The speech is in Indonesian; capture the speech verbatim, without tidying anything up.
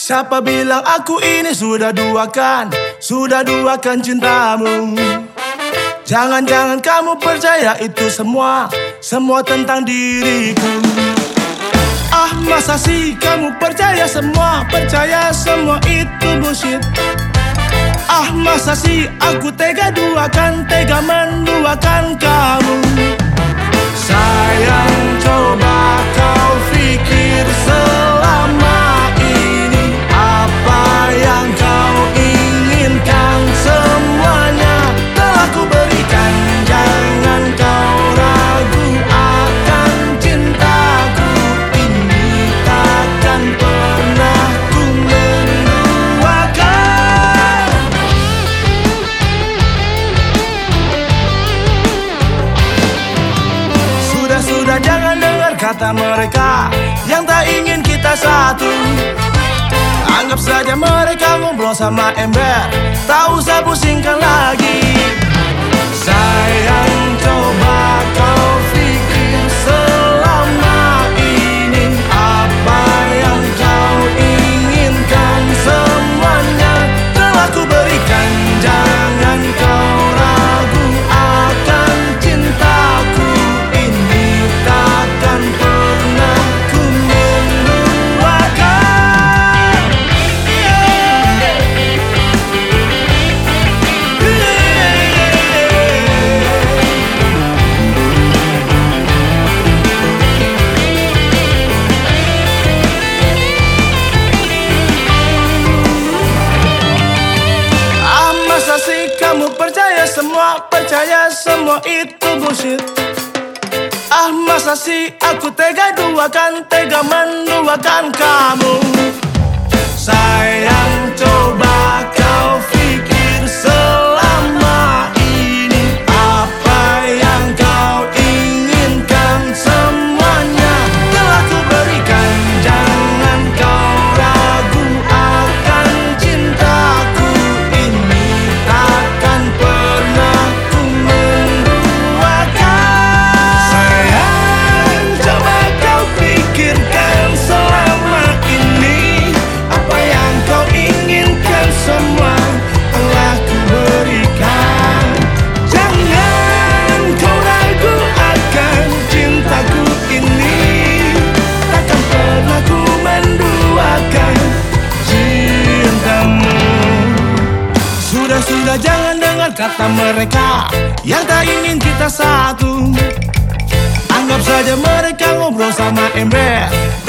Siapa bilang aku ini sudah duakan, sudah duakan cintamu? Jangan-jangan kamu percaya itu semua, semua tentang diriku. Ah, masa sih kamu percaya semua, percaya semua itu bullshit. Ah, masa sih aku tega duakan, tega menduakan kamu. Sayang, coba kau pikir selama ini apa yang kau inginkan, semuanya telah ku berikan. Jangan kau ragu akan cintaku, ini takkan pernah ku menduakan. Sudah-sudah jangan dengar kata mereka yang tak ingin kita satu. Anggap saja mereka ngobrol sama ember, tak usah pusingkan lagi. Sayang, coba kau pikir selama ini apa yang kau inginkan, semuanya telah ku berikan. Jangan kau ragu akan cintaku, ini takkan pernah ku menduakan. Ah, masa sih kamu percaya semua, percaya semua itu bullshit. Ah, masa sih aku tega duakan, tega menduakan kamu. Sayang, coba kau pikir selama ini apa yang kau inginkan, semuanya telah ku berikan. Jangan kau ragu akan cintaku, ini takkan pernah ku menduakan. Sayang, coba kau pikirkan selama ini apa yang kau inginkan, semua telah ku berikan. Jangan kau ragu akan cintaku, ini takkan pernah ku menduakan cintamu. Sudah-sudah jangan dengar kata mereka yang tak ingin kita satu. Anggap saja mereka ngobrol sama ember,